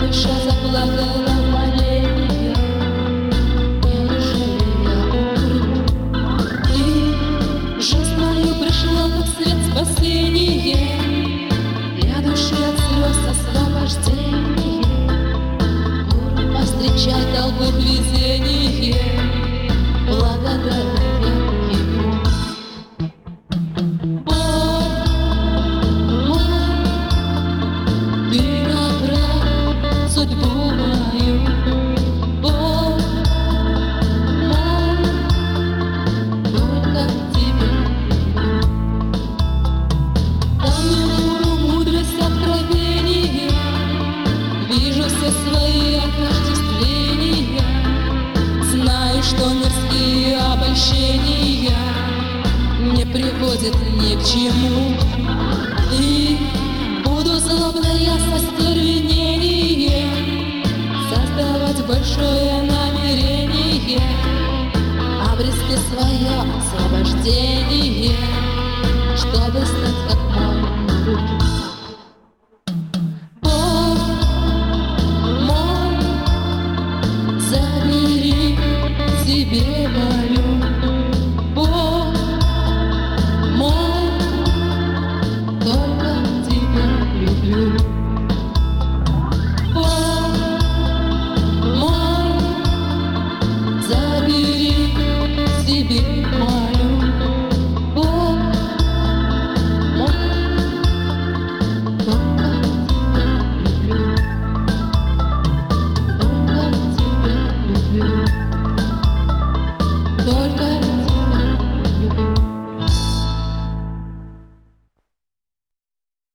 душа заплакала моления. Неужели я умру? И жизнь мою пришла как свет спасения, для души от слез освобождение. Гору повстречай толпу везение, благодарен ему. Судьбу мою, Бог мой, только тебе. Там мудрость откровения, вижу все свои отождествления, знаю, что мирские обольщения не приводят ни к чему.